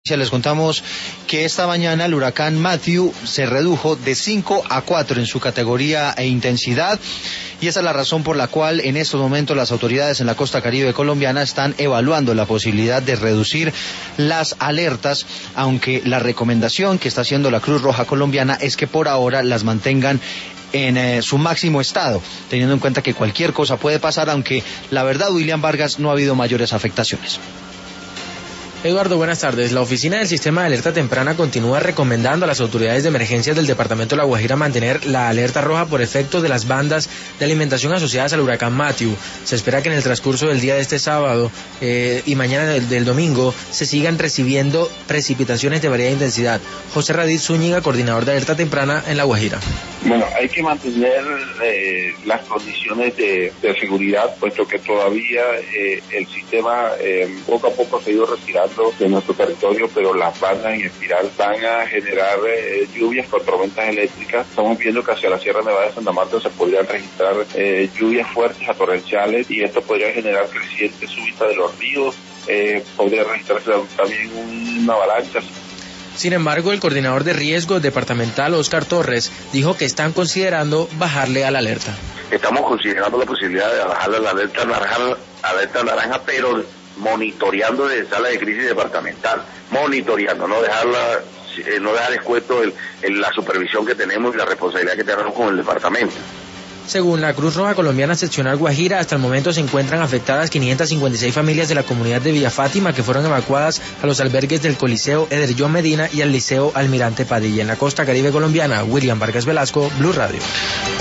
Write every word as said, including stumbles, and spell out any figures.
Les contamos que esta mañana el huracán Matthew se redujo de cinco a cuatro en su categoría e intensidad, y esa es la razón por la cual en estos momentos las autoridades en la costa caribe colombiana están evaluando la posibilidad de reducir las alertas, aunque la recomendación que está haciendo la Cruz Roja Colombiana es que por ahora las mantengan en eh, su máximo estado, teniendo en cuenta que cualquier cosa puede pasar, aunque la verdad, William Vargas, no ha habido mayores afectaciones. Eduardo, buenas tardes. La Oficina del Sistema de Alerta Temprana continúa recomendando a las autoridades de emergencias del departamento de La Guajira mantener la alerta roja por efectos de las bandas de alimentación asociadas al huracán Matthew. Se espera que en el transcurso del día de este sábado eh, y mañana del, del domingo se sigan recibiendo precipitaciones de variada intensidad. José Raditz Zúñiga, coordinador de alerta temprana en La Guajira. Bueno, hay que mantener eh, las condiciones de, de seguridad, puesto que todavía eh, el sistema eh, poco a poco se ha ido retirando de nuestro territorio, pero las bandas en espiral van a generar eh, lluvias con tormentas eléctricas. Estamos viendo que hacia la Sierra Nevada de Santa Marta se podrían registrar eh, lluvias fuertes a torrenciales, y esto podría generar creciente súbita de los ríos, eh, podría registrarse también una avalancha. Sin embargo, el coordinador de riesgo departamental, Oscar Torres, dijo que están considerando bajarle a la alerta. Estamos considerando la posibilidad de bajarle a la alerta naranja, alerta naranja, pero monitoreando desde sala de crisis departamental, monitoreando, no dejarla, eh, no dejar escueto el, el, la supervisión que tenemos y la responsabilidad que tenemos con el departamento. Según la Cruz Roja Colombiana Seccional Guajira, hasta el momento se encuentran afectadas quinientas cincuenta y seis familias de la comunidad de Villa Fátima, que fueron evacuadas a los albergues del Coliseo Eder John Medina y al Liceo Almirante Padilla. En la costa caribe colombiana, William Vargas Velasco, Blue Radio.